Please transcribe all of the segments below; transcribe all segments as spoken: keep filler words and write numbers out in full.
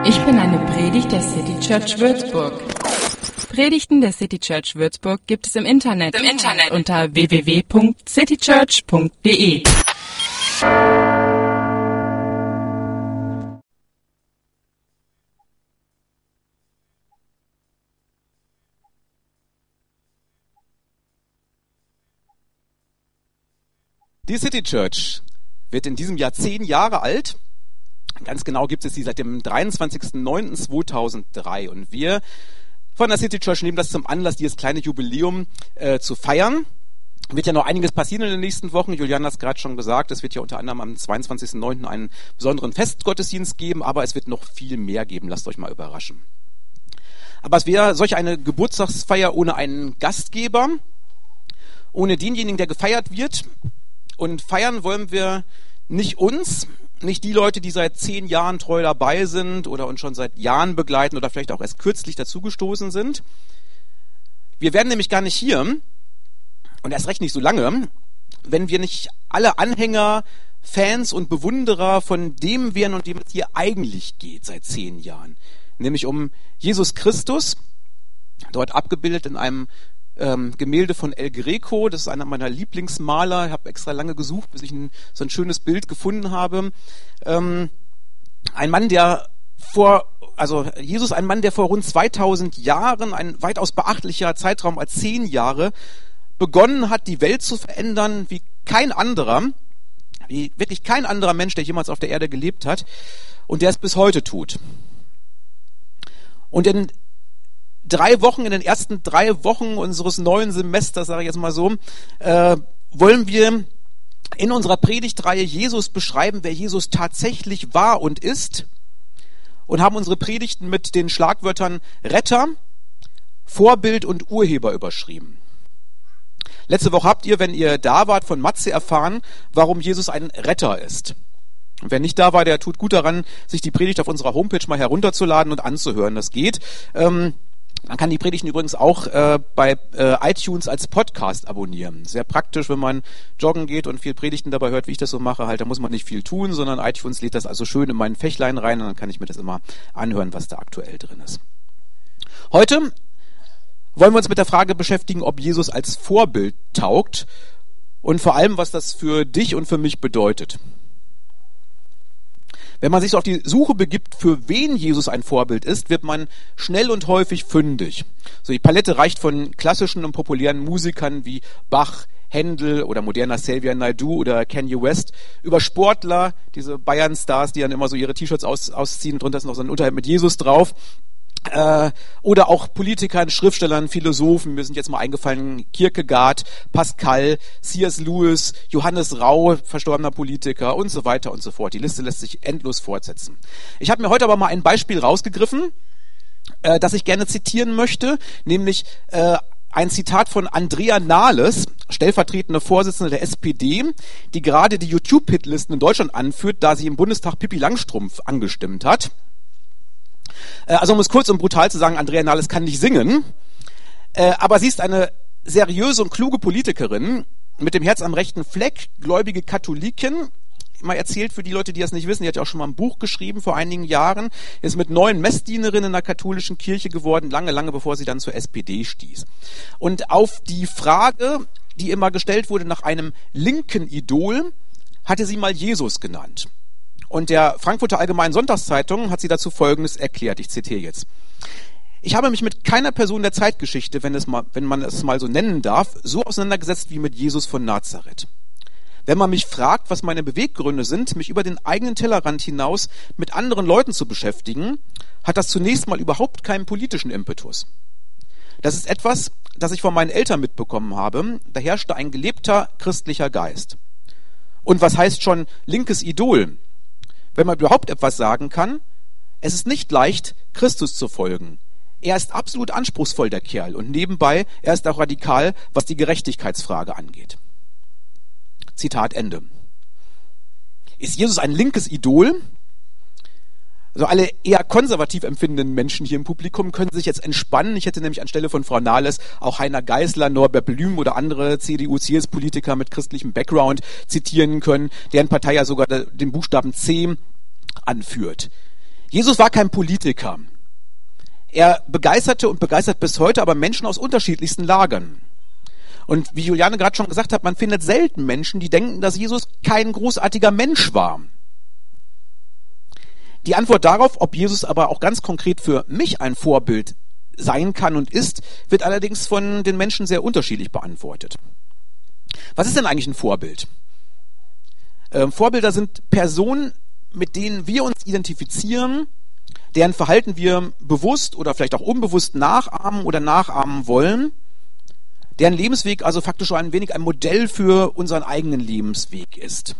Ich bin eine Predigt der City Church Würzburg. Predigten der City Church Würzburg gibt es im Internet, Im Internet. unter w w w punkt citychurch punkt d e. Die City Church wird in diesem Jahr zehn Jahre alt. Ganz genau gibt es sie seit dem dreiundzwanzigsten neunten zweitausenddrei. Und wir von der City Church nehmen das zum Anlass, dieses kleine Jubiläum äh, zu feiern. Wird ja noch einiges passieren in den nächsten Wochen. Julian hat es gerade schon gesagt, es wird ja unter anderem am zweiundzwanzigsten neunten einen besonderen Festgottesdienst geben, aber es wird noch viel mehr geben. Lasst euch mal überraschen. Aber es wäre solch eine Geburtstagsfeier ohne einen Gastgeber, ohne denjenigen, der gefeiert wird. Und feiern wollen wir nicht uns, nicht die Leute, die seit zehn Jahren treu dabei sind oder uns schon seit Jahren begleiten oder vielleicht auch erst kürzlich dazugestoßen sind. Wir wären nämlich gar nicht hier, und erst recht nicht so lange, wenn wir nicht alle Anhänger, Fans und Bewunderer von dem wären, um dem es hier eigentlich geht seit zehn Jahren. Nämlich um Jesus Christus, dort abgebildet in einem Ähm, Gemälde von El Greco. Das ist einer meiner Lieblingsmaler. Ich habe extra lange gesucht, bis ich ein, so ein schönes Bild gefunden habe. Ähm, ein Mann, der vor, also Jesus, ein Mann, der vor rund zweitausend Jahren, ein weitaus beachtlicher Zeitraum als zehn Jahre, begonnen hat, die Welt zu verändern wie kein anderer, wie wirklich kein anderer Mensch, der jemals auf der Erde gelebt hat, und der es bis heute tut. Und in drei Wochen, in den ersten drei Wochen unseres neuen Semesters, sage ich jetzt mal so, äh, wollen wir in unserer Predigtreihe Jesus beschreiben, wer Jesus tatsächlich war und ist, und haben unsere Predigten mit den Schlagwörtern Retter, Vorbild und Urheber überschrieben. Letzte Woche habt ihr, wenn ihr da wart, von Matze erfahren, warum Jesus ein Retter ist. Und wer nicht da war, der tut gut daran, sich die Predigt auf unserer Homepage mal herunterzuladen und anzuhören. Das geht. Ähm, Man kann die Predigten übrigens auch äh, bei äh, iTunes als Podcast abonnieren. Sehr praktisch, wenn man joggen geht und viel Predigten dabei hört, wie ich das so mache. Halt, da muss man nicht viel tun, sondern iTunes lädt das also schön in mein Fächlein rein, und dann kann ich mir das immer anhören, was da aktuell drin ist. Heute wollen wir uns mit der Frage beschäftigen, ob Jesus als Vorbild taugt und vor allem, was das für dich und für mich bedeutet. Wenn man sich so auf die Suche begibt, für wen Jesus ein Vorbild ist, wird man schnell und häufig fündig. So, die Palette reicht von klassischen und populären Musikern wie Bach, Händel oder moderner Xavier Naidoo oder Kanye West, über Sportler, diese Bayern-Stars, die dann immer so ihre T-Shirts aus, ausziehen und drunter ist noch so ein Unterhemd mit Jesus drauf. Äh, oder auch Politikern, Schriftstellern, Philosophen. Mir sind jetzt mal eingefallen Kierkegaard, Pascal, C S Lewis, Johannes Rau, verstorbener Politiker und so weiter und so fort. Die Liste lässt sich endlos fortsetzen. Ich habe mir heute aber mal ein Beispiel rausgegriffen, äh, das ich gerne zitieren möchte, nämlich äh, ein Zitat von Andrea Nahles, stellvertretende Vorsitzende der S P D, die gerade die YouTube-Hitlisten in Deutschland anführt, da sie im Bundestag Pippi Langstrumpf angestimmt hat. Also um es kurz und brutal zu sagen, Andrea Nahles kann nicht singen, äh, aber sie ist eine seriöse und kluge Politikerin mit dem Herz am rechten Fleck, gläubige Katholikin. Mal erzählt für die Leute, die das nicht wissen, die hat ja auch schon mal ein Buch geschrieben vor einigen Jahren, ist mit neun Messdienerinnen in der katholischen Kirche geworden, lange, lange bevor sie dann zur S P D stieß. Und auf die Frage, die immer gestellt wurde nach einem linken Idol, hatte sie mal Jesus genannt. Und der Frankfurter Allgemeinen Sonntagszeitung hat sie dazu Folgendes erklärt. Ich zitiere jetzt. Ich habe mich mit keiner Person der Zeitgeschichte, wenn, es mal, wenn man es mal so nennen darf, so auseinandergesetzt wie mit Jesus von Nazareth. Wenn man mich fragt, was meine Beweggründe sind, mich über den eigenen Tellerrand hinaus mit anderen Leuten zu beschäftigen, hat das zunächst mal überhaupt keinen politischen Impetus. Das ist etwas, das ich von meinen Eltern mitbekommen habe. Da herrschte ein gelebter christlicher Geist. Und was heißt schon linkes Idol? Wenn man überhaupt etwas sagen kann, es ist nicht leicht, Christus zu folgen. Er ist absolut anspruchsvoll, der Kerl. Und nebenbei, er ist auch radikal, was die Gerechtigkeitsfrage angeht. Zitat Ende. Ist Jesus ein linkes Idol? Also alle eher konservativ empfindenden Menschen hier im Publikum können sich jetzt entspannen. Ich hätte nämlich anstelle von Frau Nahles auch Heiner Geißler, Norbert Blüm oder andere C D U C S Politiker mit christlichem Background zitieren können, deren Partei ja sogar den Buchstaben C anführt. Jesus war kein Politiker. Er begeisterte und begeistert bis heute aber Menschen aus unterschiedlichsten Lagern. Und wie Juliane gerade schon gesagt hat, man findet selten Menschen, die denken, dass Jesus kein großartiger Mensch war. Die Antwort darauf, ob Jesus aber auch ganz konkret für mich ein Vorbild sein kann und ist, wird allerdings von den Menschen sehr unterschiedlich beantwortet. Was ist denn eigentlich ein Vorbild? Ähm, Vorbilder sind Personen, mit denen wir uns identifizieren, deren Verhalten wir bewusst oder vielleicht auch unbewusst nachahmen oder nachahmen wollen, deren Lebensweg also faktisch ein wenig ein Modell für unseren eigenen Lebensweg ist.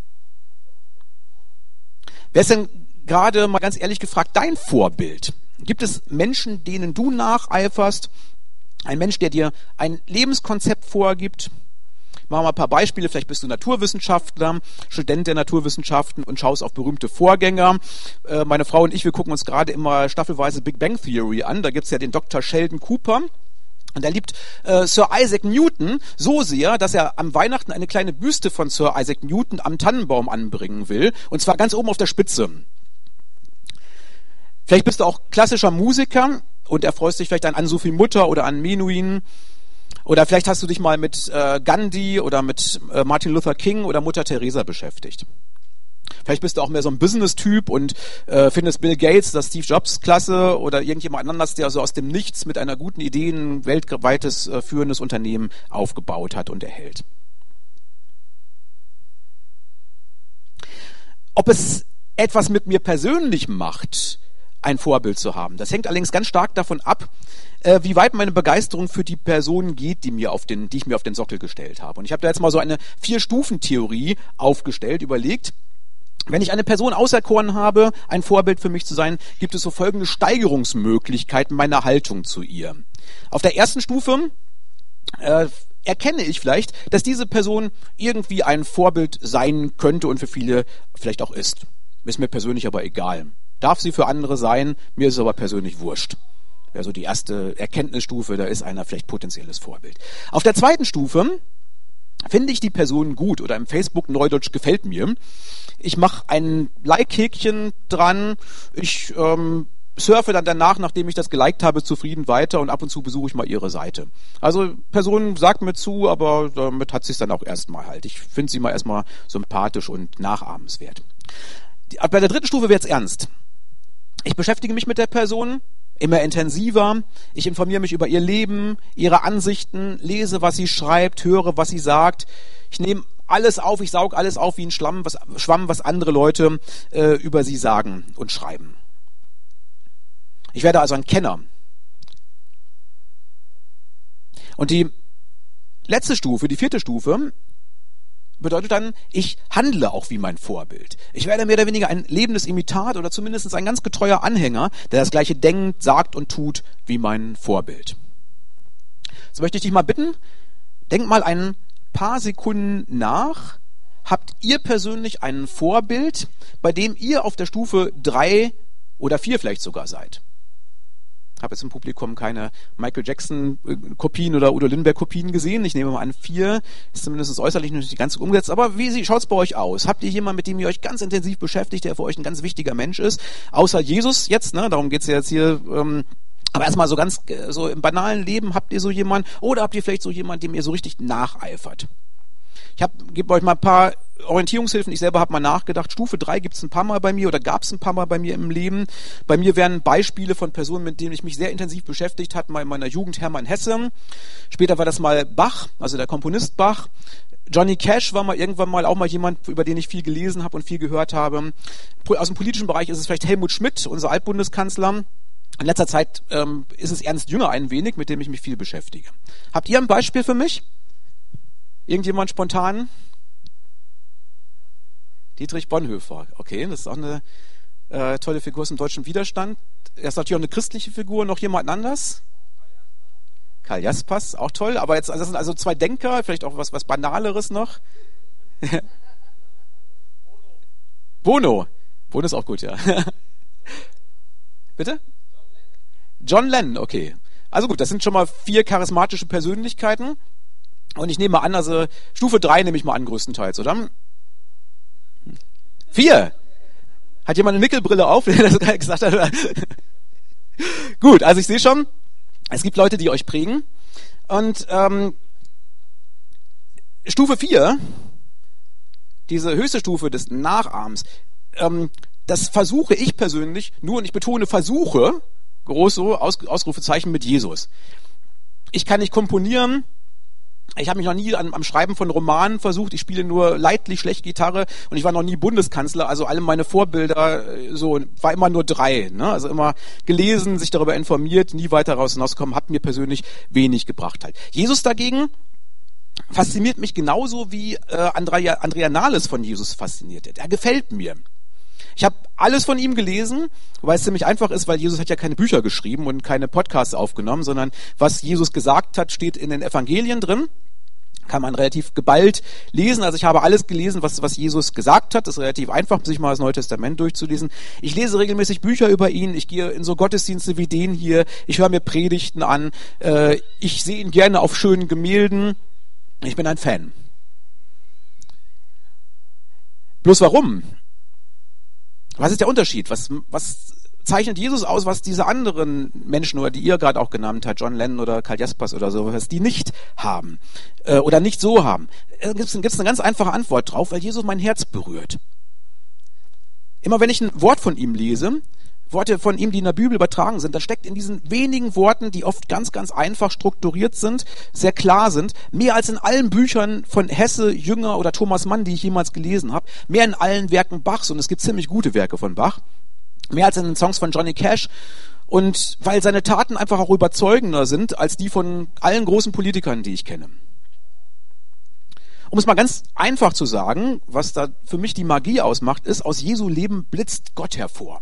Wer ist denn gerade mal ganz ehrlich gefragt dein Vorbild? Gibt es Menschen, denen du nacheiferst? Ein Mensch, der dir ein Lebenskonzept vorgibt? Machen wir mal ein paar Beispiele. Vielleicht bist du Naturwissenschaftler, Student der Naturwissenschaften und schaust auf berühmte Vorgänger. Äh, meine Frau und ich, wir gucken uns gerade immer staffelweise Big Bang Theory an. Da gibt's ja den Doktor Sheldon Cooper. Und er liebt äh, Sir Isaac Newton so sehr, dass er am Weihnachten eine kleine Büste von Sir Isaac Newton am Tannenbaum anbringen will. Und zwar ganz oben auf der Spitze. Vielleicht bist du auch klassischer Musiker und erfreust dich vielleicht an Ann-Sophie Mutter oder an Menuhin. Oder vielleicht hast du dich mal mit äh, Gandhi oder mit äh, Martin Luther King oder Mutter Teresa beschäftigt. Vielleicht bist du auch mehr so ein Business-Typ und äh, findest Bill Gates, das Steve Jobs klasse oder irgendjemand anders, der so aus dem Nichts mit einer guten Idee ein weltweites äh, führendes Unternehmen aufgebaut hat und erhält. Ob es etwas mit mir persönlich macht, ein Vorbild zu haben. Das hängt allerdings ganz stark davon ab, äh, wie weit meine Begeisterung für die Person geht, die mir auf den, die ich mir auf den Sockel gestellt habe. Und ich habe da jetzt mal so eine Vier-Stufen-Theorie aufgestellt, überlegt. Wenn ich eine Person auserkoren habe, ein Vorbild für mich zu sein, gibt es so folgende Steigerungsmöglichkeiten meiner Haltung zu ihr. Auf der ersten Stufe äh, erkenne ich vielleicht, dass diese Person irgendwie ein Vorbild sein könnte und für viele vielleicht auch ist. Ist mir persönlich aber egal. Darf sie für andere sein, mir ist es aber persönlich wurscht. Wäre so die erste Erkenntnisstufe, da ist einer vielleicht potenzielles Vorbild. Auf der zweiten Stufe finde ich die Person gut oder im Facebook Neudeutsch gefällt mir. Ich mache ein Like-Häkchen dran, ich ähm, surfe dann danach, nachdem ich das geliked habe, zufrieden weiter und ab und zu besuche ich mal ihre Seite. Also Person sagt mir zu, aber damit hat sie es dann auch erstmal halt. Ich finde sie mal erstmal sympathisch und nachahmenswert. Die, bei der dritten Stufe wird's ernst. Ich beschäftige mich mit der Person immer intensiver. Ich informiere mich über ihr Leben, ihre Ansichten, lese, was sie schreibt, höre, was sie sagt. Ich nehme alles auf, ich saug alles auf wie ein Schlamm, was, Schwamm, was andere Leute äh, über sie sagen und schreiben. Ich werde also ein Kenner. Und die letzte Stufe, die vierte Stufe, bedeutet dann, ich handle auch wie mein Vorbild. Ich werde mehr oder weniger ein lebendes Imitat oder zumindest ein ganz getreuer Anhänger, der das Gleiche denkt, sagt und tut wie mein Vorbild. So möchte ich dich mal bitten, denk mal ein paar Sekunden nach. Habt ihr persönlich ein Vorbild, bei dem ihr auf der Stufe drei oder vier vielleicht sogar seid? Ich habe jetzt im Publikum keine Michael Jackson-Kopien oder Udo Lindenberg-Kopien gesehen. Ich nehme mal an, vier ist zumindest äußerlich noch nicht ganz umgesetzt. Aber wie schaut es bei euch aus? Habt ihr jemanden, mit dem ihr euch ganz intensiv beschäftigt, der für euch ein ganz wichtiger Mensch ist? Außer Jesus jetzt, ne? Darum geht's ja jetzt hier. Ähm, aber erstmal so ganz so im banalen Leben, habt ihr so jemanden? Oder habt ihr vielleicht so jemanden, dem ihr so richtig nacheifert? Ich gebe euch mal ein paar Orientierungshilfen. Ich selber habe mal nachgedacht. Stufe drei gibt es ein paar Mal bei mir oder gab es ein paar Mal bei mir im Leben. Bei mir wären Beispiele von Personen, mit denen ich mich sehr intensiv beschäftigt habe. Mal in meiner Jugend Hermann Hesse. Später war das mal Bach, also der Komponist Bach. Johnny Cash war mal irgendwann mal auch mal jemand, über den ich viel gelesen habe und viel gehört habe. Aus dem politischen Bereich ist es vielleicht Helmut Schmidt, unser Altbundeskanzler. In letzter Zeit ähm, ist es Ernst Jünger ein wenig, mit dem ich mich viel beschäftige. Habt ihr ein Beispiel für mich? Irgendjemand spontan? Dietrich Bonhoeffer. Okay, das ist auch eine äh, tolle Figur aus dem deutschen Widerstand. Er ist natürlich auch eine christliche Figur. Noch jemand anders? Karl Jaspers, auch toll. Aber jetzt, also das sind also zwei Denker, vielleicht auch was, was Banaleres noch. Bono. Bono ist auch gut, ja. Bitte? John Lennon, okay. Also gut, das sind schon mal vier charismatische Persönlichkeiten. Und ich nehme mal an, also Stufe drei nehme ich mal an größtenteils, oder? Vier. Hat jemand eine Nickelbrille auf, der das gerade gesagt hat? Gut, also ich sehe schon, es gibt Leute, die euch prägen. Und ähm, Stufe vier, diese höchste Stufe des Nachahmens, ähm, das versuche ich persönlich, nur und ich betone versuche, groß so, Aus, Ausrufezeichen mit Jesus. Ich kann nicht komponieren, ich habe mich noch nie an, am Schreiben von Romanen versucht, ich spiele nur leidlich schlecht Gitarre und ich war noch nie Bundeskanzler, also alle meine Vorbilder, so, war immer nur drei, ne? Also immer gelesen, sich darüber informiert, nie weiter raus hinauskommen, hat mir persönlich wenig gebracht halt. Jesus dagegen fasziniert mich genauso wie äh, Andrea, Andrea Nahles von Jesus fasziniert. Er gefällt mir. Ich habe alles von ihm gelesen, weil es ziemlich einfach ist, weil Jesus hat ja keine Bücher geschrieben und keine Podcasts aufgenommen, sondern was Jesus gesagt hat, steht in den Evangelien drin. Kann man relativ geballt lesen. Also ich habe alles gelesen, was, was Jesus gesagt hat. Das ist relativ einfach, sich mal das Neue Testament durchzulesen. Ich lese regelmäßig Bücher über ihn. Ich gehe in so Gottesdienste wie den hier. Ich höre mir Predigten an. Äh, ich sehe ihn gerne auf schönen Gemälden. Ich bin ein Fan. Bloß warum? Was ist der Unterschied? Was, was zeichnet Jesus aus, was diese anderen Menschen, oder die ihr gerade auch genannt habt, John Lennon oder Karl Jaspers oder so, was die nicht haben äh, oder nicht so haben? Da gibt es eine ganz einfache Antwort drauf, weil Jesus mein Herz berührt. Immer wenn ich ein Wort von ihm lese, Worte von ihm, die in der Bibel übertragen sind, da steckt in diesen wenigen Worten, die oft ganz, ganz einfach strukturiert sind, sehr klar sind, mehr als in allen Büchern von Hesse, Jünger oder Thomas Mann, die ich jemals gelesen habe, mehr in allen Werken Bachs, und es gibt ziemlich gute Werke von Bach, mehr als in den Songs von Johnny Cash, und weil seine Taten einfach auch überzeugender sind als die von allen großen Politikern, die ich kenne. Um es mal ganz einfach zu sagen, was da für mich die Magie ausmacht, ist, aus Jesu Leben blitzt Gott hervor.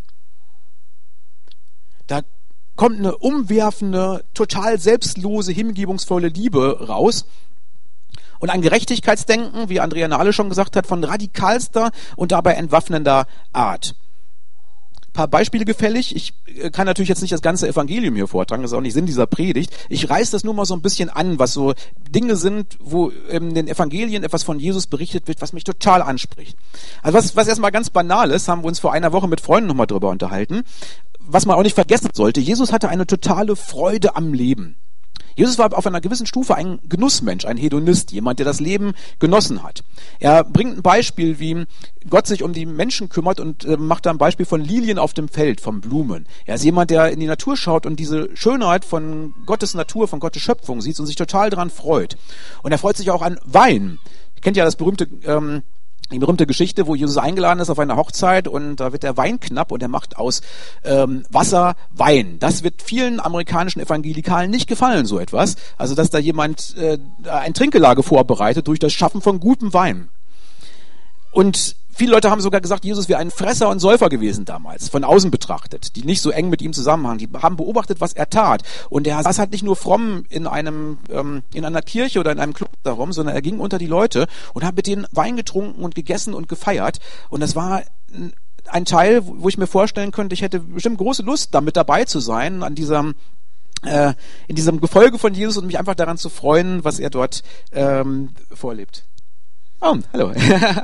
Da kommt eine umwerfende, total selbstlose, hingebungsvolle Liebe raus und ein Gerechtigkeitsdenken, wie Andrea Nahle schon gesagt hat, von radikalster und dabei entwaffnender Art. Ein paar Beispiele gefällig. Ich kann natürlich jetzt nicht das ganze Evangelium hier vortragen, das ist auch nicht Sinn dieser Predigt. Ich reiße das nur mal so ein bisschen an, was so Dinge sind, wo in den Evangelien etwas von Jesus berichtet wird, was mich total anspricht. Also was, was erstmal ganz banal ist, haben wir uns vor einer Woche mit Freunden nochmal drüber unterhalten. Was man auch nicht vergessen sollte, Jesus hatte eine totale Freude am Leben. Jesus war auf einer gewissen Stufe ein Genussmensch, ein Hedonist, jemand, der das Leben genossen hat. Er bringt ein Beispiel, wie Gott sich um die Menschen kümmert, und äh, macht da ein Beispiel von Lilien auf dem Feld, von Blumen. Er ist jemand, der in die Natur schaut und diese Schönheit von Gottes Natur, von Gottes Schöpfung sieht und sich total daran freut. Und er freut sich auch an Wein. Ihr kennt ja das berühmte ähm, Die berühmte Geschichte, wo Jesus eingeladen ist auf eine Hochzeit und da wird der Wein knapp und er macht aus ähm, Wasser Wein. Das wird vielen amerikanischen Evangelikalen nicht gefallen, so etwas. Also, dass da jemand äh, ein Trinkgelage vorbereitet durch das Schaffen von gutem Wein. Und viele Leute haben sogar gesagt, Jesus wäre ein Fresser und Säufer gewesen damals, von außen betrachtet, die nicht so eng mit ihm zusammenhängen. Die haben beobachtet, was er tat. Und er saß halt nicht nur fromm in einem ähm, in einer Kirche oder in einem Kloster rum, sondern er ging unter die Leute und hat mit denen Wein getrunken und gegessen und gefeiert. Und das war ein Teil, wo ich mir vorstellen könnte, ich hätte bestimmt große Lust, da mit dabei zu sein, an diesem äh, in diesem Gefolge von Jesus und mich einfach daran zu freuen, was er dort ähm, vorlebt. Oh, hallo.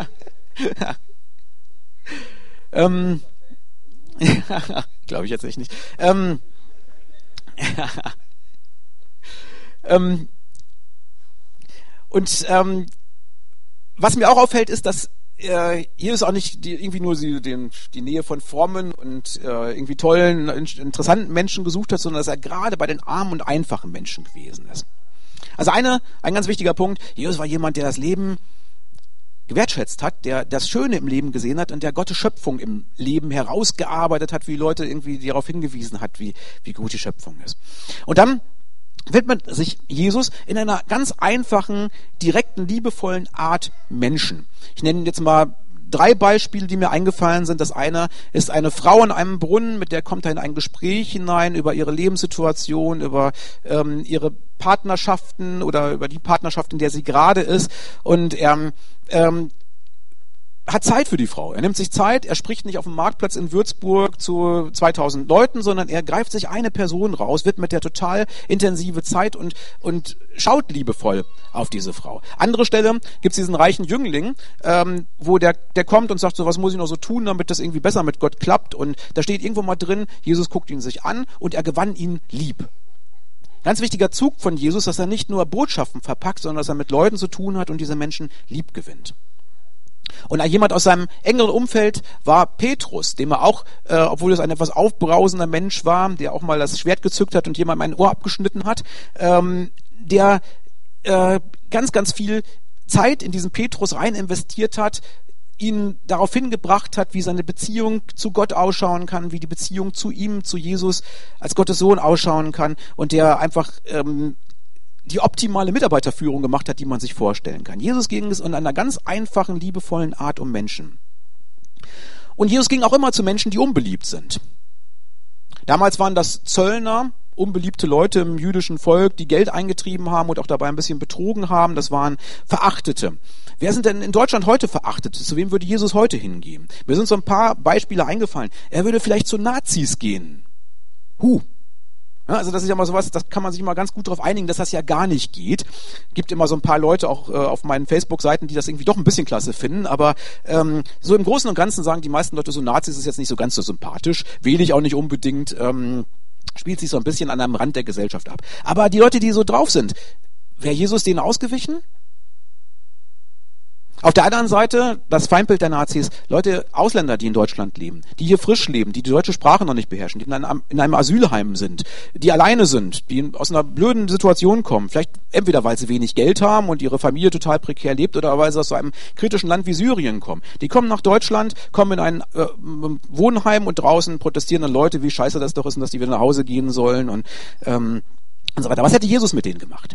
ähm, glaube ich jetzt echt nicht. Ähm, ähm, und ähm, was mir auch auffällt, ist, dass äh, Jesus auch nicht die, irgendwie nur die, den, die Nähe von frommen und äh, irgendwie tollen, interessanten Menschen gesucht hat, sondern dass er gerade bei den armen und einfachen Menschen gewesen ist. Also eine, ein ganz wichtiger Punkt, Jesus war jemand, der das Leben gewertschätzt hat, der das Schöne im Leben gesehen hat und der Gottes Schöpfung im Leben herausgearbeitet hat, wie Leute irgendwie darauf hingewiesen hat, wie, wie gut die Schöpfung ist. Und dann widmet sich Jesus in einer ganz einfachen, direkten, liebevollen Art Menschen. Ich nenne jetzt mal drei Beispiele, die mir eingefallen sind. Das eine ist eine Frau an einem Brunnen, mit der kommt er in ein Gespräch hinein über ihre Lebenssituation, über ähm, ihre Partnerschaften oder über die Partnerschaft, in der sie gerade ist. Und er ähm, hat Zeit für die Frau. Er nimmt sich Zeit, er spricht nicht auf dem Marktplatz in Würzburg zu zweitausend Leuten, sondern er greift sich eine Person raus, widmet der total intensive Zeit und, und schaut liebevoll auf diese Frau. Andere Stelle gibt es diesen reichen Jüngling, ähm, wo der, der kommt und sagt so, was muss ich noch so tun, damit das irgendwie besser mit Gott klappt? Und da steht irgendwo mal drin, Jesus guckt ihn sich an und er gewann ihn lieb. Ganz wichtiger Zug von Jesus, dass er nicht nur Botschaften verpackt, sondern dass er mit Leuten zu tun hat und diese Menschen lieb gewinnt. Und jemand aus seinem engeren Umfeld war Petrus, dem er auch, äh, obwohl es ein etwas aufbrausender Mensch war, der auch mal das Schwert gezückt hat und jemandem ein Ohr abgeschnitten hat, ähm, der äh, ganz, ganz viel Zeit in diesen Petrus rein investiert hat, ihn darauf hingebracht hat, wie seine Beziehung zu Gott ausschauen kann, wie die Beziehung zu ihm, zu Jesus als Gottes Sohn ausschauen kann und der einfach ähm, die optimale Mitarbeiterführung gemacht hat, die man sich vorstellen kann. Jesus ging es in einer ganz einfachen, liebevollen Art um Menschen. Und Jesus ging auch immer zu Menschen, die unbeliebt sind. Damals waren das Zöllner, unbeliebte Leute im jüdischen Volk, die Geld eingetrieben haben und auch dabei ein bisschen betrogen haben. Das waren Verachtete. Wer sind denn in Deutschland heute Verachtete? Zu wem würde Jesus heute hingehen? Mir sind so ein paar Beispiele eingefallen. Er würde vielleicht zu Nazis gehen. Huh. Ja, also das ist ja mal sowas, das kann man sich mal ganz gut darauf einigen, dass das ja gar nicht geht. Gibt immer so ein paar Leute auch äh, auf meinen Facebook-Seiten, die das irgendwie doch ein bisschen klasse finden, aber ähm, so im Großen und Ganzen sagen die meisten Leute, so Nazis ist jetzt nicht so ganz so sympathisch, wähle ich auch nicht unbedingt, ähm, spielt sich so ein bisschen an einem Rand der Gesellschaft ab. Aber die Leute, die so drauf sind, wäre Jesus denen ausgewichen? Auf der anderen Seite, das Feindbild der Nazis, Leute, Ausländer, die in Deutschland leben, die hier frisch leben, die die deutsche Sprache noch nicht beherrschen, die in einem, in einem Asylheim sind, die alleine sind, die aus einer blöden Situation kommen, vielleicht entweder weil sie wenig Geld haben und ihre Familie total prekär lebt oder weil sie aus so einem kritischen Land wie Syrien kommen. Die kommen nach Deutschland, kommen in ein äh, Wohnheim und draußen protestieren dann Leute, wie scheiße das doch ist und dass die wieder nach Hause gehen sollen und, ähm, und so weiter. Was hätte Jesus mit denen gemacht?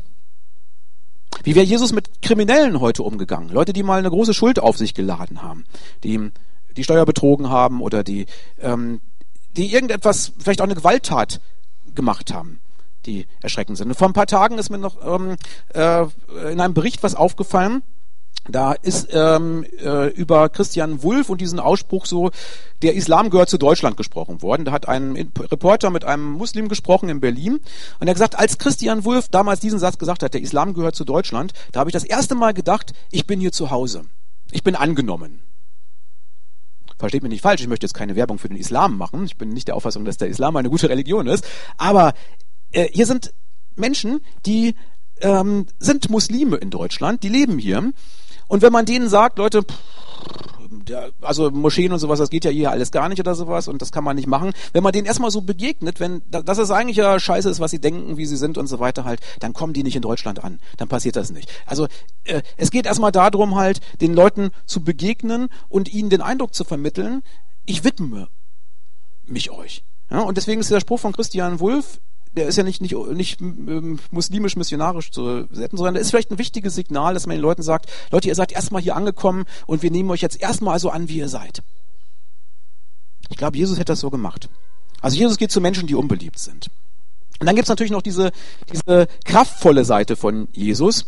Wie wäre Jesus mit Kriminellen heute umgegangen? Leute, die mal eine große Schuld auf sich geladen haben, die die Steuer betrogen haben oder die, ähm, die irgendetwas, vielleicht auch eine Gewalttat gemacht haben, die erschreckend sind. Und vor ein paar Tagen ist mir noch ähm, äh, in einem Bericht was aufgefallen. Da ist ähm, äh, über Christian Wulff und diesen Ausspruch so, der Islam gehört zu Deutschland gesprochen worden. Da hat ein Reporter mit einem Muslim gesprochen in Berlin und er hat gesagt, als Christian Wulff damals diesen Satz gesagt hat, der Islam gehört zu Deutschland, da habe ich das erste Mal gedacht, ich bin hier zu Hause. Ich bin angenommen. Versteht mich nicht falsch, ich möchte jetzt keine Werbung für den Islam machen. Ich bin nicht der Auffassung, dass der Islam eine gute Religion ist. Aber äh, hier sind Menschen, die ähm, sind Muslime in Deutschland, die leben hier. Und wenn man denen sagt, Leute, pff, der, also Moscheen und sowas, das geht ja hier alles gar nicht oder sowas und das kann man nicht machen. Wenn man denen erstmal so begegnet, wenn das ist eigentlich ja scheiße ist, was sie denken, wie sie sind und so weiter halt, dann kommen die nicht in Deutschland an. Dann passiert das nicht. Also äh, es geht erstmal darum halt, den Leuten zu begegnen und ihnen den Eindruck zu vermitteln, ich widme mich euch. Ja, und deswegen ist der Spruch von Christian Wulff, der ist ja nicht, nicht, nicht ähm, muslimisch-missionarisch zu setzen, sondern der ist vielleicht ein wichtiges Signal, dass man den Leuten sagt, Leute, ihr seid erstmal hier angekommen und wir nehmen euch jetzt erstmal so an, wie ihr seid. Ich glaube, Jesus hätte das so gemacht. Also Jesus geht zu Menschen, die unbeliebt sind. Und dann gibt es natürlich noch diese, diese kraftvolle Seite von Jesus,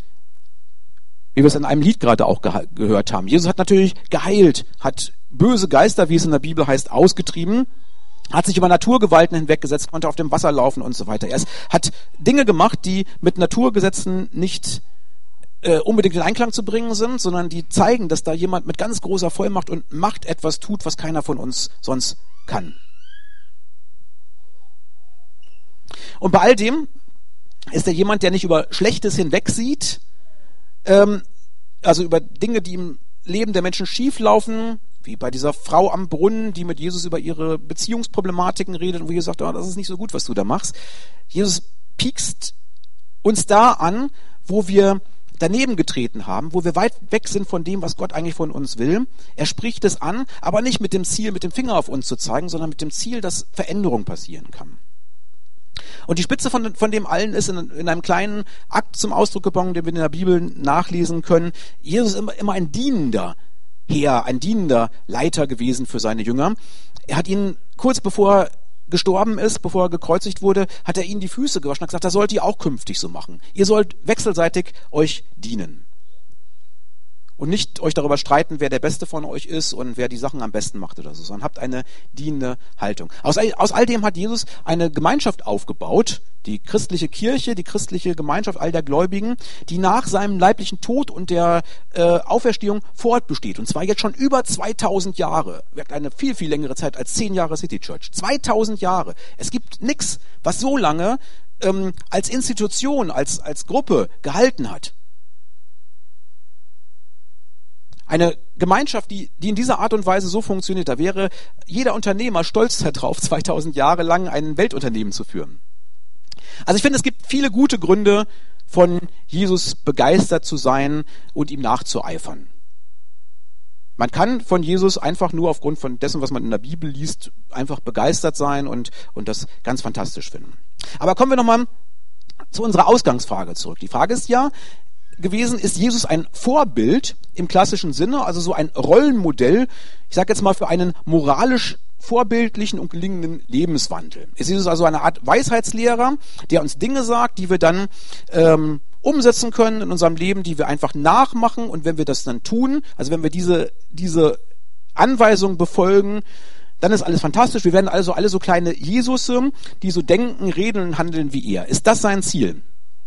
wie wir es in einem Lied gerade auch geha- gehört haben. Jesus hat natürlich geheilt, hat böse Geister, wie es in der Bibel heißt, ausgetrieben, hat sich über Naturgewalten hinweggesetzt, konnte auf dem Wasser laufen und so weiter. Er hat Dinge gemacht, die mit Naturgesetzen nicht äh, unbedingt in Einklang zu bringen sind, sondern die zeigen, dass da jemand mit ganz großer Vollmacht und Macht etwas tut, was keiner von uns sonst kann. Und bei all dem ist er jemand, der nicht über Schlechtes hinwegsieht, ähm, also über Dinge, die im Leben der Menschen schieflaufen, wie bei dieser Frau am Brunnen, die mit Jesus über ihre Beziehungsproblematiken redet und wo Jesus sagt, oh, das ist nicht so gut, was du da machst. Jesus piekst uns da an, wo wir daneben getreten haben, wo wir weit weg sind von dem, was Gott eigentlich von uns will. Er spricht es an, aber nicht mit dem Ziel, mit dem Finger auf uns zu zeigen, sondern mit dem Ziel, dass Veränderung passieren kann. Und die Spitze von, von dem allen ist in, in einem kleinen Akt zum Ausdruck gekommen, den wir in der Bibel nachlesen können. Jesus ist immer, immer ein dienender Herr, ein dienender Leiter gewesen für seine Jünger. Er hat ihnen kurz bevor er gestorben ist, bevor er gekreuzigt wurde, hat er ihnen die Füße gewaschen und gesagt, das sollt ihr auch künftig so machen. Ihr sollt wechselseitig euch dienen. und nicht euch darüber streiten, wer der Beste von euch ist und wer die Sachen am besten macht oder so, sondern habt eine dienende Haltung. Aus, aus all dem hat Jesus eine Gemeinschaft aufgebaut, die christliche Kirche, die christliche Gemeinschaft all der Gläubigen, die nach seinem leiblichen Tod und der äh, Auferstehung fortbesteht. Und zwar jetzt schon über zweitausend Jahre. Wirkt eine viel, viel längere Zeit als zehn Jahre City Church. zweitausend Jahre. Es gibt nichts, was so lange ähm, als Institution, als, als Gruppe gehalten hat. Eine Gemeinschaft, die, die in dieser Art und Weise so funktioniert, da wäre jeder Unternehmer stolz darauf, zweitausend Jahre lang ein Weltunternehmen zu führen. Also ich finde, es gibt viele gute Gründe, von Jesus begeistert zu sein und ihm nachzueifern. Man kann von Jesus einfach nur aufgrund von dessen, was man in der Bibel liest, einfach begeistert sein und, und das ganz fantastisch finden. Aber kommen wir nochmal zu unserer Ausgangsfrage zurück. Die Frage ist ja gewesen, ist Jesus ein Vorbild im klassischen Sinne, also so ein Rollenmodell, ich sage jetzt mal für einen moralisch vorbildlichen und gelingenden Lebenswandel. Ist Jesus also eine Art Weisheitslehrer, der uns Dinge sagt, die wir dann ähm, umsetzen können in unserem Leben, die wir einfach nachmachen, und wenn wir das dann tun, also wenn wir diese, diese Anweisung befolgen, dann ist alles fantastisch. Wir werden also alle so kleine Jesusse, die so denken, reden und handeln wie er. Ist das sein Ziel?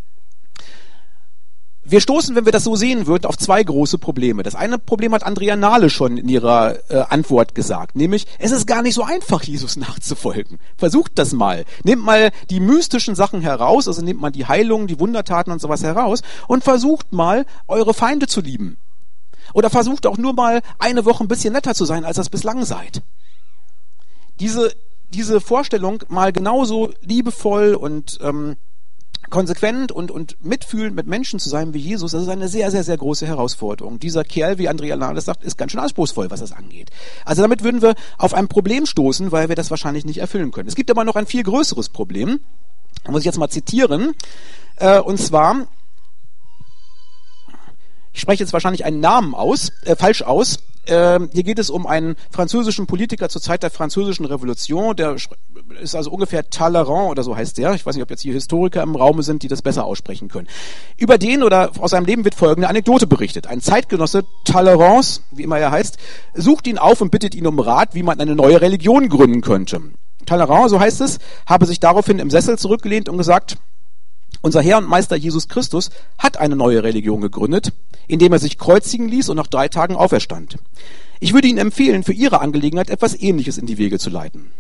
Wir stoßen, wenn wir das so sehen würden, auf zwei große Probleme. Das eine Problem hat Andrea Nahle schon in ihrer äh, Antwort gesagt, nämlich, es ist gar nicht so einfach, Jesus nachzufolgen. Versucht das mal. Nehmt mal die mystischen Sachen heraus, also nehmt mal die Heilungen, die Wundertaten und sowas heraus und versucht mal, eure Feinde zu lieben. Oder versucht auch nur mal eine Woche ein bisschen netter zu sein, als das bislang seid. Diese, diese Vorstellung, mal genauso liebevoll und ähm, konsequent und, und mitfühlend mit Menschen zu sein wie Jesus, das ist eine sehr, sehr, sehr große Herausforderung. Dieser Kerl, wie Andrea Nahle sagt, ist ganz schön anspruchsvoll, was das angeht. Also damit würden wir auf ein Problem stoßen, weil wir das wahrscheinlich nicht erfüllen können. Es gibt aber noch ein viel größeres Problem, da muss ich jetzt mal zitieren, äh, und zwar, ich spreche jetzt wahrscheinlich einen Namen aus, äh, falsch aus. Äh, hier geht es um einen französischen Politiker zur Zeit der französischen Revolution, der ist also ungefähr Talleyrand oder so heißt der. Ich weiß nicht, ob jetzt hier Historiker im Raume sind, die das besser aussprechen können. Über den oder aus seinem Leben wird folgende Anekdote berichtet. Ein Zeitgenosse Talleyrand, wie immer er heißt, sucht ihn auf und bittet ihn um Rat, wie man eine neue Religion gründen könnte. Talleyrand, so heißt es, habe sich daraufhin im Sessel zurückgelehnt und gesagt, unser Herr und Meister Jesus Christus hat eine neue Religion gegründet, indem er sich kreuzigen ließ und nach drei Tagen auferstand. Ich würde Ihnen empfehlen, für Ihre Angelegenheit etwas Ähnliches in die Wege zu leiten.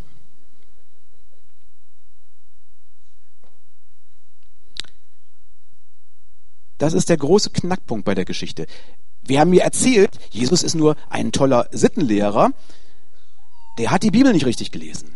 Das ist der große Knackpunkt bei der Geschichte. Wir haben mir erzählt, Jesus ist nur ein toller Sittenlehrer, der hat die Bibel nicht richtig gelesen.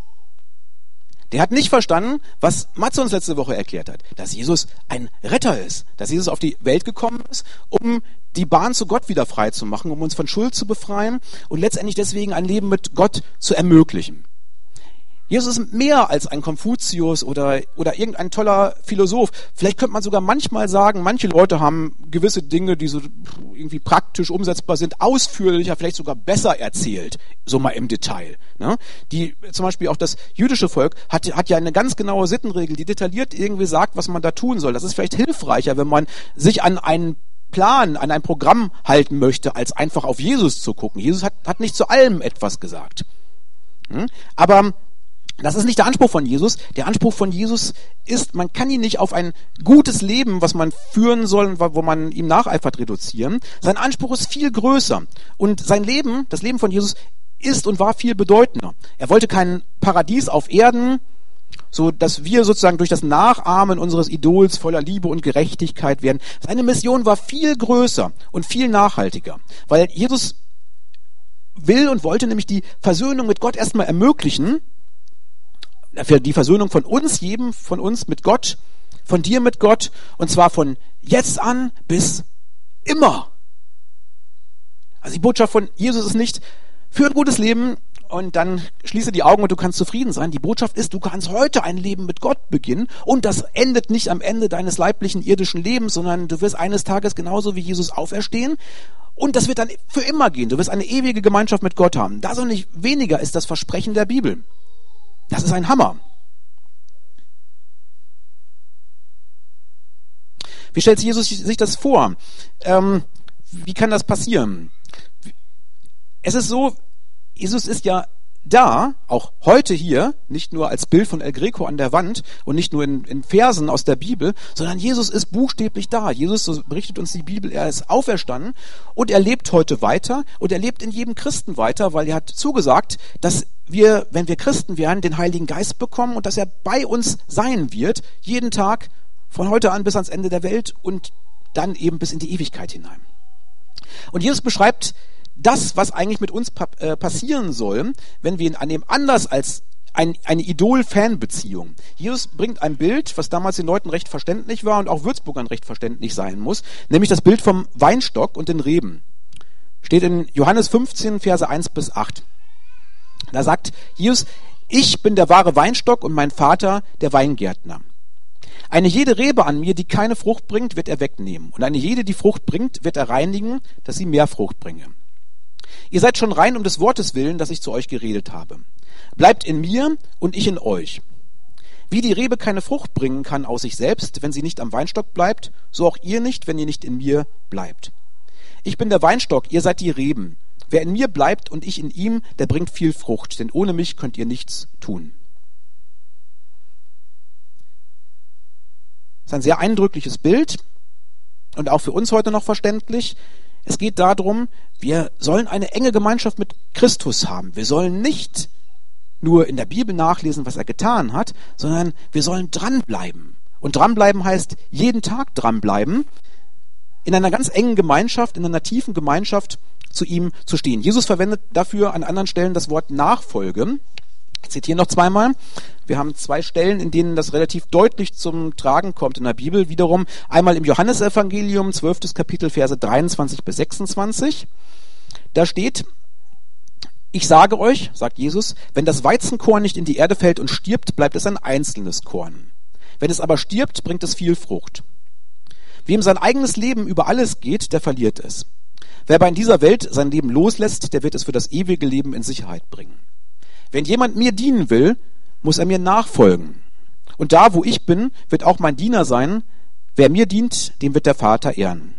Der hat nicht verstanden, was Matze uns letzte Woche erklärt hat, dass Jesus ein Retter ist, dass Jesus auf die Welt gekommen ist, um die Bahn zu Gott wieder frei zu machen, um uns von Schuld zu befreien und letztendlich deswegen ein Leben mit Gott zu ermöglichen. Jesus ist mehr als ein Konfuzius oder, oder irgendein toller Philosoph. Vielleicht könnte man sogar manchmal sagen, manche Leute haben gewisse Dinge, die so irgendwie praktisch umsetzbar sind, ausführlicher, vielleicht sogar besser erzählt, so mal im Detail. Ne? Die, zum Beispiel auch das jüdische Volk hat, hat ja eine ganz genaue Sittenregel, die detailliert irgendwie sagt, was man da tun soll. Das ist vielleicht hilfreicher, wenn man sich an einen Plan, an ein Programm halten möchte, als einfach auf Jesus zu gucken. Jesus hat, hat nicht zu allem etwas gesagt. Hm? Aber das ist nicht der Anspruch von Jesus. Der Anspruch von Jesus ist, man kann ihn nicht auf ein gutes Leben, was man führen soll, wo man ihm nacheifert, reduzieren. Sein Anspruch ist viel größer. Und sein Leben, das Leben von Jesus, ist und war viel bedeutender. Er wollte kein Paradies auf Erden, so dass wir sozusagen durch das Nachahmen unseres Idols voller Liebe und Gerechtigkeit werden. Seine Mission war viel größer und viel nachhaltiger, weil Jesus will und wollte nämlich die Versöhnung mit Gott erstmal ermöglichen, für die Versöhnung von uns, jedem von uns mit Gott, von dir mit Gott, und zwar von jetzt an bis immer. Also die Botschaft von Jesus ist nicht, für ein gutes Leben und dann schließe die Augen und du kannst zufrieden sein. Die Botschaft ist, du kannst heute ein Leben mit Gott beginnen und das endet nicht am Ende deines leiblichen irdischen Lebens, sondern du wirst eines Tages genauso wie Jesus auferstehen und das wird dann für immer gehen. Du wirst eine ewige Gemeinschaft mit Gott haben. Das und nicht weniger ist das Versprechen der Bibel. Das ist ein Hammer. Wie stellt Jesus sich das vor? Ähm, Wie kann das passieren? Es ist so, Jesus ist ja da, auch heute hier, nicht nur als Bild von El Greco an der Wand und nicht nur in, in Versen aus der Bibel, sondern Jesus ist buchstäblich da. Jesus, so berichtet uns die Bibel, er ist auferstanden und er lebt heute weiter und er lebt in jedem Christen weiter, weil er hat zugesagt, dass wir, wenn wir Christen werden, den Heiligen Geist bekommen und dass er bei uns sein wird, jeden Tag, von heute an bis ans Ende der Welt und dann eben bis in die Ewigkeit hinein. Und Jesus beschreibt das, was eigentlich mit uns pa- äh, passieren soll, wenn wir ihn annehmen, anders als ein, eine Idol-Fan-Beziehung. Jesus bringt ein Bild, was damals den Leuten recht verständlich war und auch Würzburgern recht verständlich sein muss, nämlich das Bild vom Weinstock und den Reben. Steht in Johannes fünfzehn, Verse eins bis acht. Da sagt Jesus, ich bin der wahre Weinstock und mein Vater der Weingärtner. Eine jede Rebe an mir, die keine Frucht bringt, wird er wegnehmen. Und eine jede, die Frucht bringt, wird er reinigen, dass sie mehr Frucht bringe. Ihr seid schon rein um des Wortes willen, das ich zu euch geredet habe. Bleibt in mir und ich in euch. Wie die Rebe keine Frucht bringen kann aus sich selbst, wenn sie nicht am Weinstock bleibt, so auch ihr nicht, wenn ihr nicht in mir bleibt. Ich bin der Weinstock, ihr seid die Reben. Wer in mir bleibt und ich in ihm, der bringt viel Frucht, denn ohne mich könnt ihr nichts tun. Das ist ein sehr eindrückliches Bild und auch für uns heute noch verständlich. Es geht darum, wir sollen eine enge Gemeinschaft mit Christus haben. Wir sollen nicht nur in der Bibel nachlesen, was er getan hat, sondern wir sollen dranbleiben. Und dranbleiben heißt jeden Tag dranbleiben, in einer ganz engen Gemeinschaft, in einer tiefen Gemeinschaft zu ihm zu stehen. Jesus verwendet dafür an anderen Stellen das Wort Nachfolge. Ich zitiere noch zweimal. Wir haben zwei Stellen, in denen das relativ deutlich zum Tragen kommt in der Bibel. Wiederum einmal im Johannesevangelium, zwölftes Kapitel, Verse dreiundzwanzig bis sechsundzwanzig. Da steht, ich sage euch, sagt Jesus, wenn das Weizenkorn nicht in die Erde fällt und stirbt, bleibt es ein einzelnes Korn. Wenn es aber stirbt, bringt es viel Frucht. Wem sein eigenes Leben über alles geht, der verliert es. Wer aber in dieser Welt sein Leben loslässt, der wird es für das ewige Leben in Sicherheit bringen. Wenn jemand mir dienen will, muss er mir nachfolgen. Und da, wo ich bin, wird auch mein Diener sein. Wer mir dient, dem wird der Vater ehren.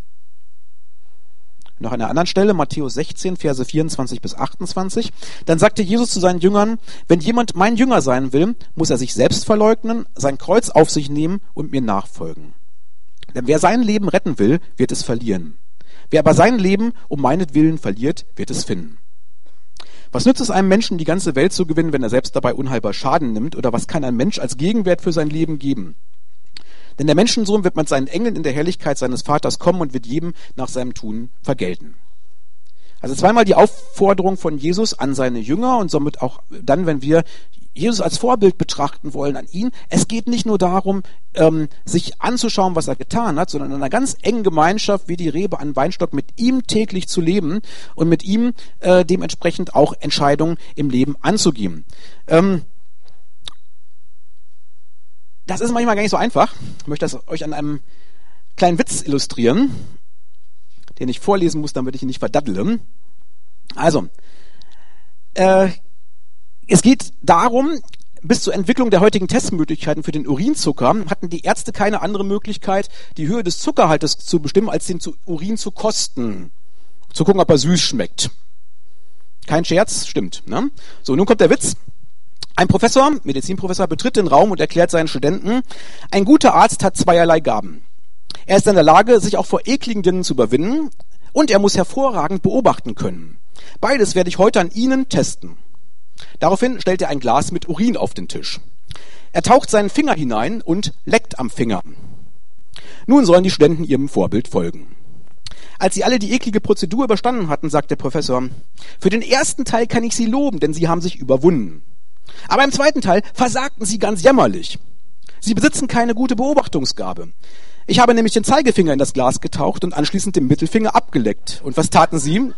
Noch an einer anderen Stelle, Matthäus sechzehn, Verse vierundzwanzig bis achtundzwanzig. Dann sagte Jesus zu seinen Jüngern, wenn jemand mein Jünger sein will, muss er sich selbst verleugnen, sein Kreuz auf sich nehmen und mir nachfolgen. Denn wer sein Leben retten will, wird es verlieren. Wer aber sein Leben um meinetwillen verliert, wird es finden. Was nützt es einem Menschen, die ganze Welt zu gewinnen, wenn er selbst dabei unheilbar Schaden nimmt? Oder was kann ein Mensch als Gegenwert für sein Leben geben? Denn der Menschensohn wird mit seinen Engeln in der Herrlichkeit seines Vaters kommen und wird jedem nach seinem Tun vergelten. Also zweimal die Aufforderung von Jesus an seine Jünger und somit auch dann, wenn wir Jesus als Vorbild betrachten wollen an ihn. Es geht nicht nur darum, ähm, sich anzuschauen, was er getan hat, sondern in einer ganz engen Gemeinschaft wie die Rebe an Weinstock mit ihm täglich zu leben und mit ihm äh, dementsprechend auch Entscheidungen im Leben anzugeben. Ähm, das ist manchmal gar nicht so einfach. Ich möchte das euch an einem kleinen Witz illustrieren, den ich vorlesen muss, damit ich ihn nicht verdaddle. Also, äh, es geht darum, bis zur Entwicklung der heutigen Testmöglichkeiten für den Urinzucker hatten die Ärzte keine andere Möglichkeit, die Höhe des Zuckerhaltes zu bestimmen, als den Urin zu kosten. Zu gucken, ob er süß schmeckt. Kein Scherz, stimmt. Ne? So, nun kommt der Witz. Ein Professor, Medizinprofessor, betritt den Raum und erklärt seinen Studenten, ein guter Arzt hat zweierlei Gaben. Er ist in der Lage, sich auch vor ekligen Dingen zu überwinden und er muss hervorragend beobachten können. Beides werde ich heute an Ihnen testen. Daraufhin stellt er ein Glas mit Urin auf den Tisch. Er taucht seinen Finger hinein und leckt am Finger. Nun sollen die Studenten ihrem Vorbild folgen. Als sie alle die eklige Prozedur überstanden hatten, sagt der Professor, für den ersten Teil kann ich Sie loben, denn Sie haben sich überwunden. Aber im zweiten Teil versagten Sie ganz jämmerlich. Sie besitzen keine gute Beobachtungsgabe. Ich habe nämlich den Zeigefinger in das Glas getaucht und anschließend den Mittelfinger abgeleckt. Und was taten Sie?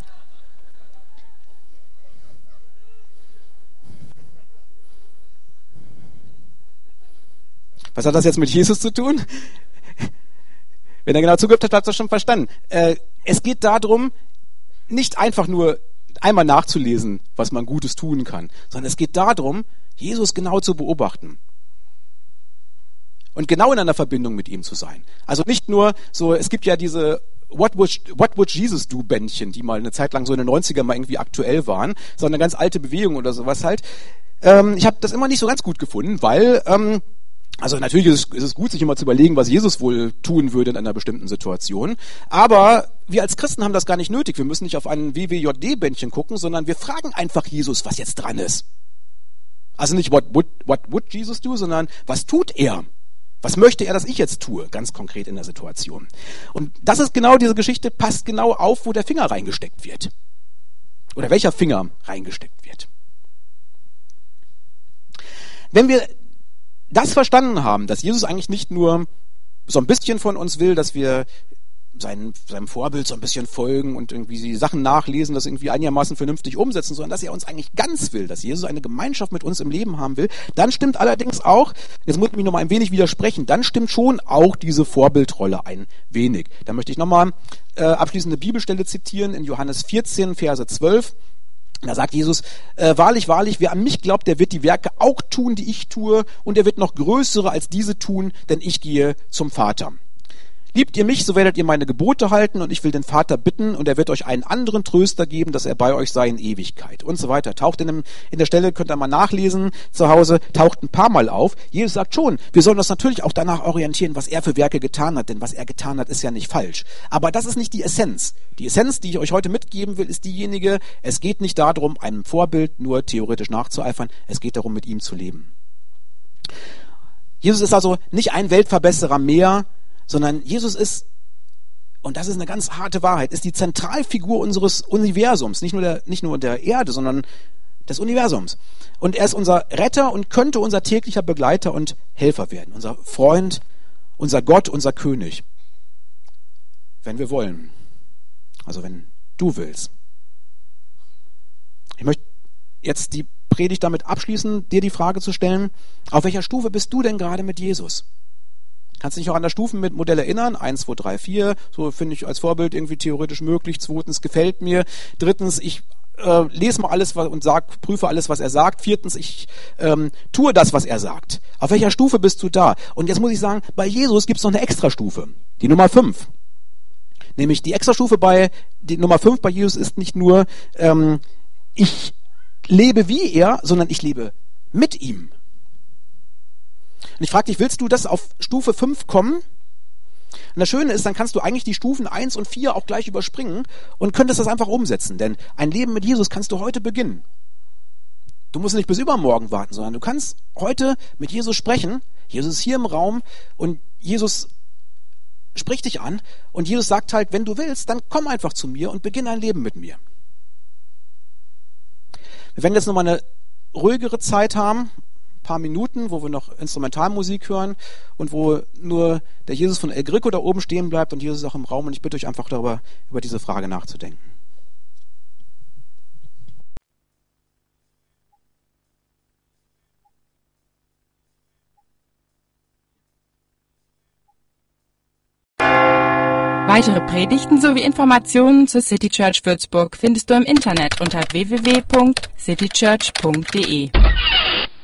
Was hat das jetzt mit Jesus zu tun? Wenn er genau zugehört hat, hat er das schon verstanden. Äh, es geht darum, nicht einfach nur einmal nachzulesen, was man Gutes tun kann, sondern es geht darum, Jesus genau zu beobachten. Und genau in einer Verbindung mit ihm zu sein. Also nicht nur so, es gibt ja diese What would, what would Jesus do Bändchen, die mal eine Zeit lang so in den neunziger mal irgendwie aktuell waren, so eine ganz alte Bewegung oder sowas halt. Ähm, ich habe das immer nicht so ganz gut gefunden, weil, ähm, also natürlich ist es, ist es gut, sich immer zu überlegen, was Jesus wohl tun würde in einer bestimmten Situation, aber wir als Christen haben das gar nicht nötig. Wir müssen nicht auf ein W W J D-Bändchen gucken, sondern wir fragen einfach Jesus, was jetzt dran ist. Also nicht, what would, what would Jesus do, sondern was tut er? Was möchte er, dass ich jetzt tue, ganz konkret in der Situation? Und das ist genau, diese Geschichte passt genau auf, wo der Finger reingesteckt wird. Oder welcher Finger reingesteckt wird. Wenn wir das verstanden haben, dass Jesus eigentlich nicht nur so ein bisschen von uns will, dass wir Sein, seinem Vorbild so ein bisschen folgen und irgendwie die Sachen nachlesen, das irgendwie einigermaßen vernünftig umsetzen, sondern dass er uns eigentlich ganz will, dass Jesus eine Gemeinschaft mit uns im Leben haben will, dann stimmt allerdings auch, jetzt muss ich mich noch mal ein wenig widersprechen, dann stimmt schon auch diese Vorbildrolle ein wenig. Da möchte ich nochmal äh, abschließende Bibelstelle zitieren in Johannes vierzehn, Verse zwölf. Da sagt Jesus, äh, wahrlich, wahrlich, wer an mich glaubt, der wird die Werke auch tun, die ich tue, und er wird noch größere als diese tun, denn ich gehe zum Vater. Liebt ihr mich, so werdet ihr meine Gebote halten, und ich will den Vater bitten, und er wird euch einen anderen Tröster geben, dass er bei euch sei in Ewigkeit, und so weiter. Taucht in, dem, in der Stelle, könnt ihr mal nachlesen zu Hause, taucht ein paar Mal auf. Jesus sagt schon, wir sollen uns natürlich auch danach orientieren, was er für Werke getan hat, denn was er getan hat, ist ja nicht falsch. Aber das ist nicht die Essenz. Die Essenz, die ich euch heute mitgeben will, ist diejenige, es geht nicht darum, einem Vorbild nur theoretisch nachzueifern, es geht darum, mit ihm zu leben. Jesus ist also nicht ein Weltverbesserer mehr, sondern Jesus ist, und das ist eine ganz harte Wahrheit, ist die Zentralfigur unseres Universums, nicht nur der, nicht nur der Erde, sondern des Universums. Und er ist unser Retter und könnte unser täglicher Begleiter und Helfer werden, unser Freund, unser Gott, unser König. Wenn wir wollen. Also wenn du willst. Ich möchte jetzt die Predigt damit abschließen, dir die Frage zu stellen, auf welcher Stufe bist du denn gerade mit Jesus? Kannst du dich auch an das Stufenmodell erinnern? Eins, zwei, drei, vier. So finde ich als Vorbild irgendwie theoretisch möglich. Zweitens, gefällt mir. Drittens, ich äh, lese mal alles was, und sag, prüfe alles, was er sagt. Viertens, ich ähm, tue das, was er sagt. Auf welcher Stufe bist du da? Und jetzt muss ich sagen, bei Jesus gibt es noch eine Extrastufe. Die Nummer fünf. Nämlich die Extrastufe bei, die Nummer fünf bei Jesus ist nicht nur, ähm, ich lebe wie er, sondern ich lebe mit ihm. Und ich frage dich, willst du das auf Stufe fünf kommen? Und das Schöne ist, dann kannst du eigentlich die Stufen eins und vier auch gleich überspringen und könntest das einfach umsetzen. Denn ein Leben mit Jesus kannst du heute beginnen. Du musst nicht bis übermorgen warten, sondern du kannst heute mit Jesus sprechen. Jesus ist hier im Raum und Jesus spricht dich an. Und Jesus sagt halt, wenn du willst, dann komm einfach zu mir und beginn ein Leben mit mir. Wir werden jetzt nochmal eine ruhigere Zeit haben. Paar Minuten, wo wir noch Instrumentalmusik hören und wo nur der Jesus von El Greco da oben stehen bleibt und Jesus ist auch im Raum, und ich bitte euch einfach darüber, über diese Frage nachzudenken. Weitere Predigten sowie Informationen zur City Church Würzburg findest du im Internet unter w w w punkt city church punkt d e.